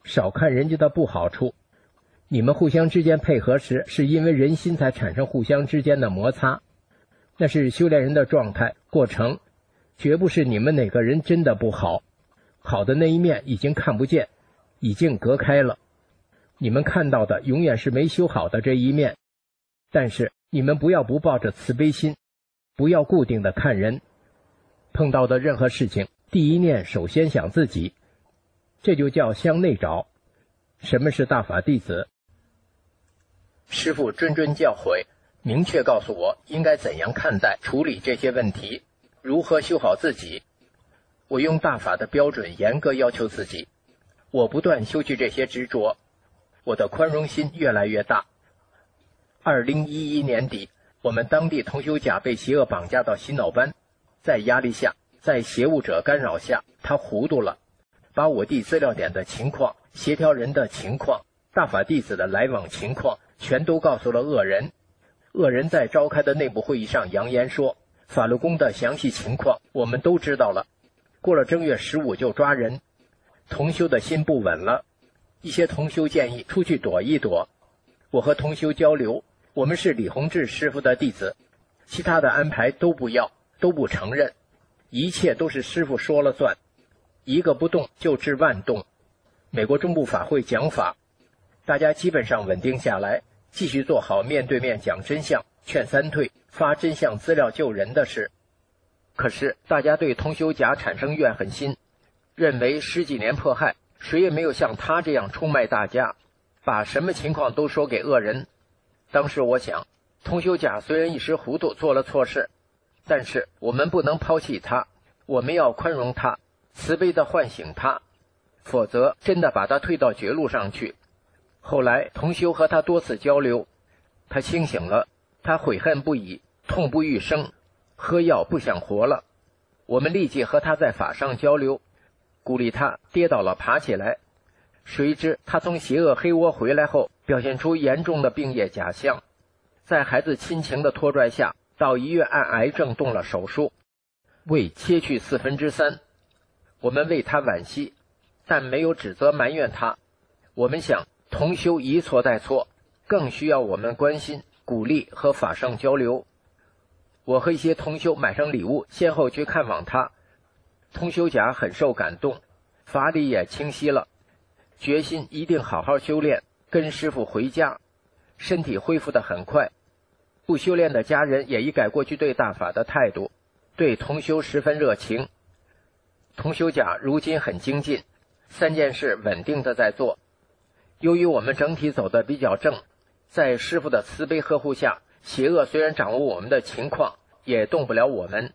少看人家的不好处。你们互相之间配合时，是因为人心才产生互相之间的摩擦，那是修炼人的状态过程，绝不是你们哪个人真的不好，好的那一面已经看不见，已经隔开了。你们看到的永远是没修好的这一面，但是你们不要不抱着慈悲心，不要固定的看人，碰到的任何事情，第一念首先想自己，这就叫向内找。什么是大法弟子？师父谆谆教诲，明确告诉我应该怎样看待处理这些问题，如何修好自己。我用大法的标准严格要求自己，我不断修去这些执着，我的宽容心越来越大。二零一一年底，我们当地同修甲被邪恶绑架到洗脑班，在压力下，在邪物者干扰下，他糊涂了，把我弟资料点的情况、协调人的情况、大法弟子的来往情况全都告诉了恶人。恶人在召开的内部会议上扬言说，法轮功的详细情况我们都知道了，过了正月十五就抓人。同修的心不稳了，一些同修建议出去躲一躲。我和同修交流，我们是李洪志师傅的弟子，其他的安排都不要，都不承认，一切都是师傅说了算，一个不动就治万动。美国中部法会讲法，大家基本上稳定下来，继续做好面对面讲真相、劝三退、发真相资料救人的事。可是大家对同修甲产生怨恨心，认为十几年迫害，谁也没有像他这样出卖大家，把什么情况都说给恶人。当时我想，同修甲虽然一时糊涂做了错事，但是我们不能抛弃他，我们要宽容他，慈悲地唤醒他，否则真的把他推到绝路上去。后来同修和他多次交流，他清醒了，他悔恨不已，痛不欲生，喝药不想活了。我们立即和他在法上交流，鼓励他跌倒了爬起来。谁知他从邪恶黑窝回来后，表现出严重的病业假象，在孩子亲情的拖拽下，到医院按癌症动了手术，胃切去四分之三。我们为他惋惜，但没有指责埋怨他。我们想同修一错再错，更需要我们关心、鼓励和法上交流。我和一些同修买上礼物，先后去看望他。同修甲很受感动，法理也清晰了，决心一定好好修炼，跟师父回家，身体恢复得很快。不修炼的家人也一改过去对大法的态度，对同修十分热情。同修甲如今很精进，三件事稳定的在做。由于我们整体走得比较正，在师父的慈悲呵护下，邪恶虽然掌握我们的情况，也动不了我们。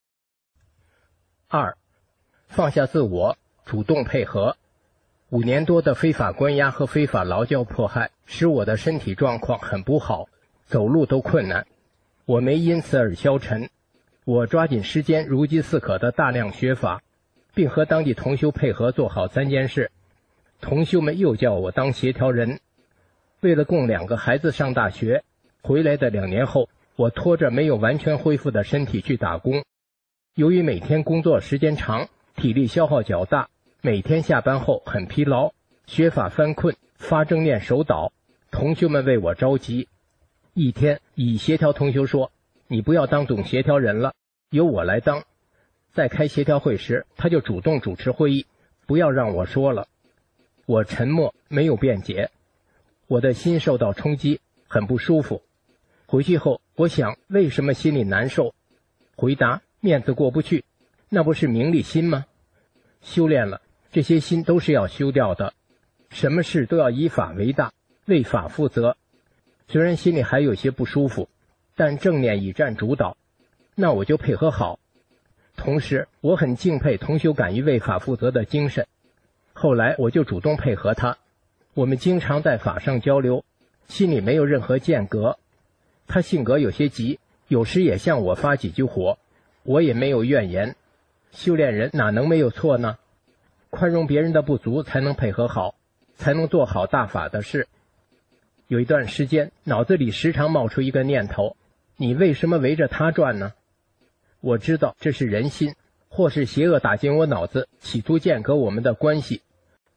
二，放下自我，主动配合。五年多的非法关押和非法劳教迫害，使我的身体状况很不好，走路都困难。我没因此而消沉，我抓紧时间如饥似渴的大量学法，并和当地同修配合做好三件事。同修们又叫我当协调人。为了供两个孩子上大学，回来的两年后，我拖着没有完全恢复的身体去打工。由于每天工作时间长，体力消耗较大，每天下班后很疲劳，学法犯困，发正念手倒，同修们为我着急。一天，乙协调同修说，你不要当总协调人了，由我来当。在开协调会时，他就主动主持会议，不要让我说了。我沉默，没有辩解。我的心受到冲击，很不舒服。回去后，我想为什么心里难受？回答，面子过不去，那不是名利心吗？修炼了，这些心都是要修掉的。什么事都要以法为大，为法负责。虽然心里还有些不舒服，但正念已占主导，那我就配合好。同时，我很敬佩同修敢于为法负责的精神。后来我就主动配合他，我们经常在法上交流，心里没有任何间隔。他性格有些急，有时也向我发几句火，我也没有怨言。修炼人哪能没有错呢？宽容别人的不足，才能配合好，才能做好大法的事。有一段时间，脑子里时常冒出一个念头，你为什么围着他转呢？我知道这是人心，或是邪恶打进我脑子，企图间隔我们的关系。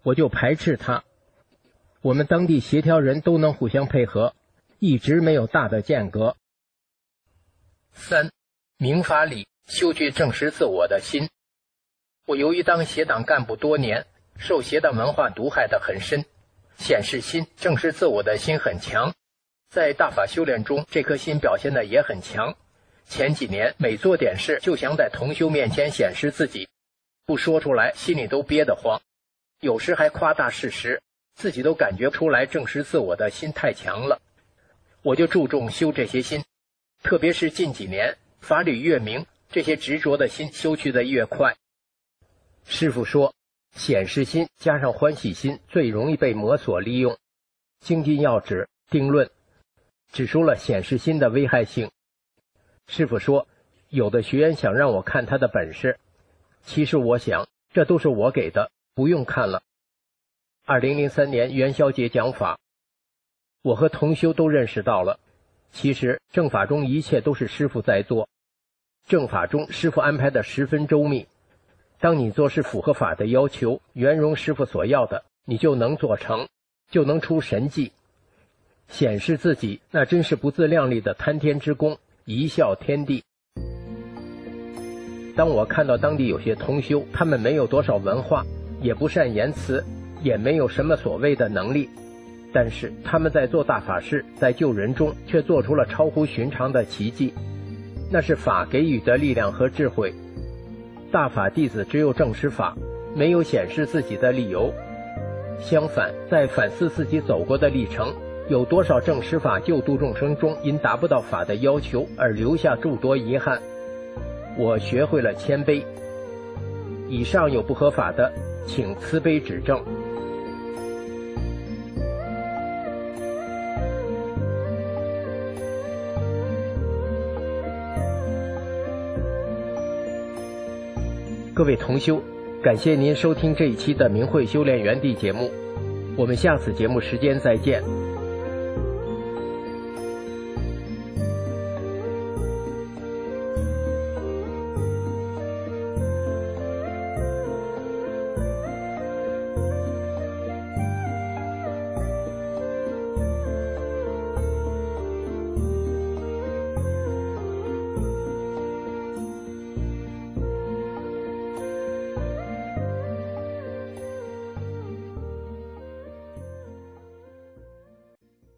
我就排斥他。我们当地协调人都能互相配合，一直没有大的间隔。三、明法里修去正实自我的心。我由于当协党干部多年，受协党文化毒害得很深，显示心、正视自我的心很强，在大法修炼中这颗心表现得也很强。前几年每做点事就想在同修面前显示自己，不说出来心里都憋得慌，有时还夸大事实，自己都感觉出来正视自我的心太强了。我就注重修这些心，特别是近几年法理越明，这些执着的心修去的越快。师父说，显示心加上欢喜心最容易被魔所利用。经济要旨定论指出了显示心的危害性。师父说，有的学员想让我看他的本事，其实我想这都是我给的，不用看了。二零零三年元宵节讲法，我和同修都认识到了，其实正法中一切都是师父在做，正法中师父安排的十分周密，当你做事符合法的要求，圆融师父所要的，你就能做成，就能出神迹。显示自己，那真是不自量力的贪天之功，贻笑天地。当我看到当地有些同修，他们没有多少文化，也不善言辞，也没有什么所谓的能力，但是他们在做大法事，在救人中却做出了超乎寻常的奇迹，那是法给予的力量和智慧。大法弟子只有正实法，没有显示自己的理由。相反，在反思自己走过的历程，有多少正实法救度众生中因达不到法的要求而留下诸多遗憾。我学会了谦卑。以上有不合法的，请慈悲指正。各位同修，感谢您收听这一期的明慧修炼园地节目，我们下次节目时间再见。